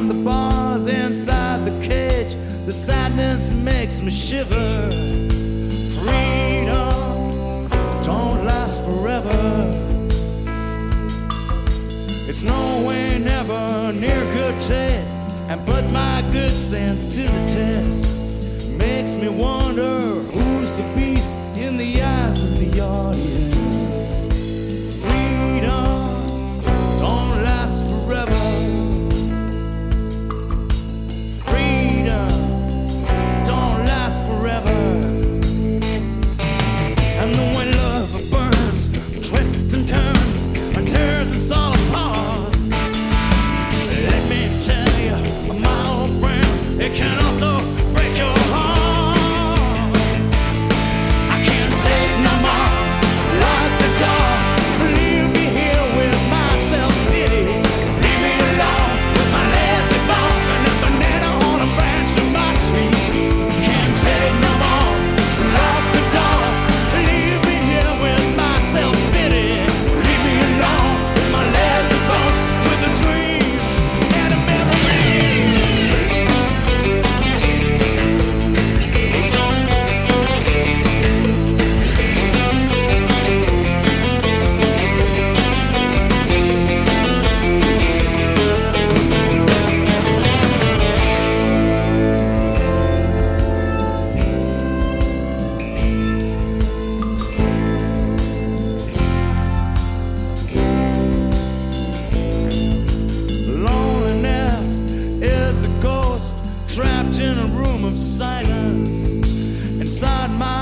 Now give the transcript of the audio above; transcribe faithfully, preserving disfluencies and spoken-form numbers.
behind the bars, inside the cage. The sadness makes me shiver. Freedom don't last forever. It's no way, never near good taste, and puts my good sense to the test. Makes me wonder who's the beast in the eyes of the audience. Freedom don't last forever. Freedom don't last forever. And the way love burns, twists and turns, and tears us all apart. Let me tell you, my old friend, it can also break your heart. I can't take no more. Lock the door. Leave me here with my self-pity. Leave me alone with my lazy bone and a banana on a branch of my tree. Can't take no more. Lock the door. Leave me here with my self-pity. Leave me alone with my lazy bones, with a dream and a memory. Loneliness is a ghost trapped in a room of silence. Inside my